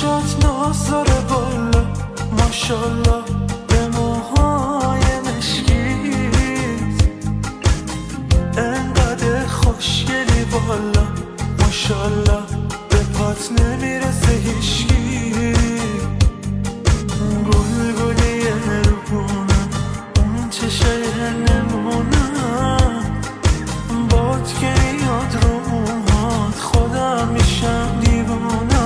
چشات نازاره بالا ماشالله به موهای مشکیت انقدر خوشگلی بالا ماشالله به پات نمیرسه هیشکی گلگلی روبونم اون چشای نمونم باد که